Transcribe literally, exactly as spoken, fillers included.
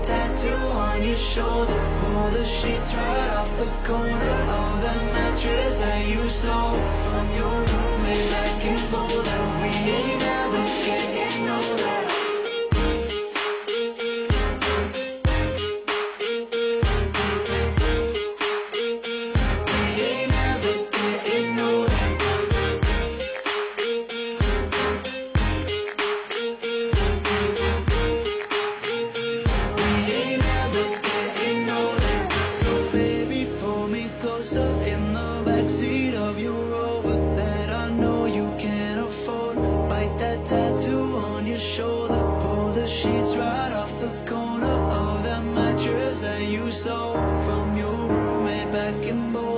that tattoo on your shoulder. Pull the sheets right off the corner of that mattress that you stole from your roommate back in Boulder. We ain't never getting older. In the backseat of your Rover that I know you can't afford. Bite that tattoo on your shoulder. Pull the sheets right off the corner of that mattress that you stole from your roommate back in Boulder.